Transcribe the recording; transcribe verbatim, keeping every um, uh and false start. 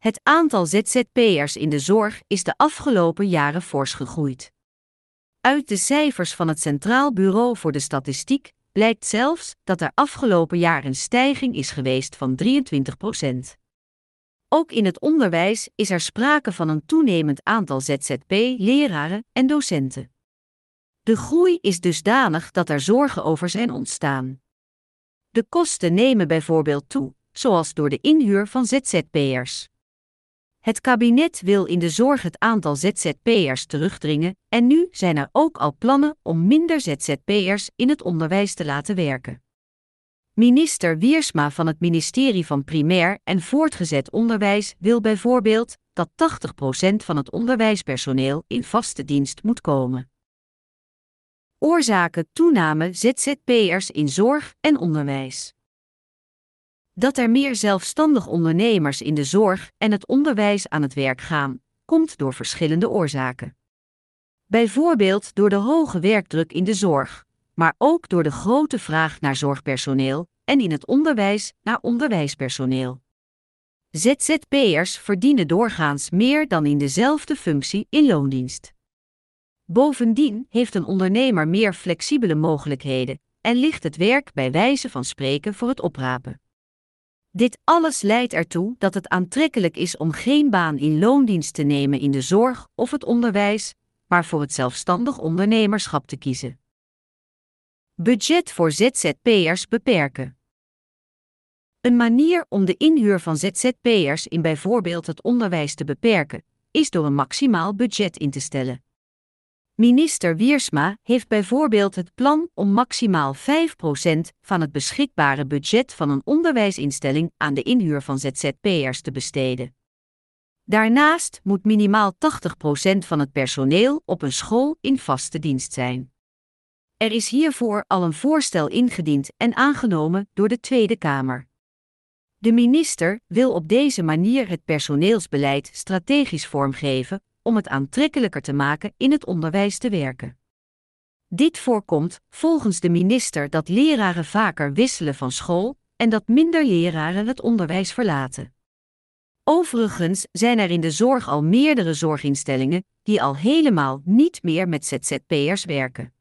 Het aantal Z Z P'ers in de zorg is de afgelopen jaren fors gegroeid. Uit de cijfers van het Centraal Bureau voor de Statistiek blijkt zelfs dat er afgelopen jaar een stijging is geweest van drieëntwintig procent. Ook in het onderwijs is er sprake van een toenemend aantal Z Z P-leraren en docenten. De groei is dusdanig dat er zorgen over zijn ontstaan. De kosten nemen bijvoorbeeld toe, zoals door de inhuur van Z Z P'ers. Het kabinet wil in de zorg het aantal Z Z P'ers terugdringen en nu zijn er ook al plannen om minder Z Z P'ers in het onderwijs te laten werken. Minister Wiersma van het ministerie van Primair en Voortgezet Onderwijs wil bijvoorbeeld dat tachtig procent van het onderwijspersoneel in vaste dienst moet komen. Oorzaken toename Z Z P'ers in zorg en onderwijs. Dat er meer zelfstandig ondernemers in de zorg en het onderwijs aan het werk gaan, komt door verschillende oorzaken. Bijvoorbeeld door de hoge werkdruk in de zorg, maar ook door de grote vraag naar zorgpersoneel en in het onderwijs naar onderwijspersoneel. Z Z P'ers verdienen doorgaans meer dan in dezelfde functie in loondienst. Bovendien heeft een ondernemer meer flexibele mogelijkheden en ligt het werk bij wijze van spreken voor het oprapen. Dit alles leidt ertoe dat het aantrekkelijk is om geen baan in loondienst te nemen in de zorg of het onderwijs, maar voor het zelfstandig ondernemerschap te kiezen. Budget voor Z Z P'ers beperken. Een manier om de inhuur van Z Z P'ers in bijvoorbeeld het onderwijs te beperken, is door een maximaal budget in te stellen. Minister Wiersma heeft bijvoorbeeld het plan om maximaal vijf procent van het beschikbare budget van een onderwijsinstelling aan de inhuur van Z Z P'ers te besteden. Daarnaast moet minimaal tachtig procent van het personeel op een school in vaste dienst zijn. Er is hiervoor al een voorstel ingediend en aangenomen door de Tweede Kamer. De minister wil op deze manier het personeelsbeleid strategisch vormgeven om het aantrekkelijker te maken in het onderwijs te werken. Dit voorkomt volgens de minister dat leraren vaker wisselen van school en dat minder leraren het onderwijs verlaten. Overigens zijn er in de zorg al meerdere zorginstellingen die al helemaal niet meer met Z Z P'ers werken.